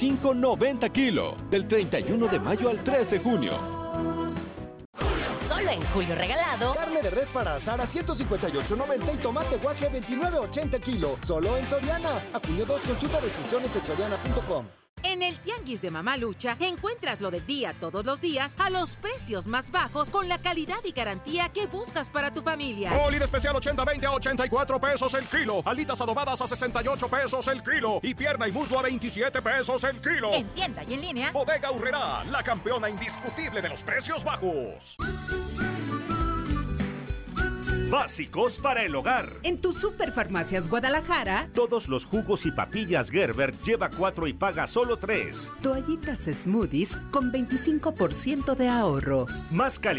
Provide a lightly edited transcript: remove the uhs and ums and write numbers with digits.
5.90 kilo, del 31 de mayo al 3 de junio. Solo en Julio Regalado. Carne de res para asar a 158.90 y tomate guaje 29.80 kilo. Solo en Soriana. A junio 2, consulta restricciones en soriana.com. En el Tianguis de Mamá Lucha encuentras lo del día todos los días a los precios más bajos con la calidad y garantía que buscas para tu familia. Molida especial 80-20 a 84 pesos el kilo. Alitas adobadas a 68 pesos el kilo. Y pierna y muslo a 27 pesos el kilo. En tienda y en línea. Bodega Aurrerá, la campeona indiscutible de los precios bajos. Básicos para el hogar. En tu Superfarmacias Guadalajara, Todos los jugos y papillas Gerber lleva 4 y paga solo 3. toallitas Smoothies con 25% de ahorro. Más calidad.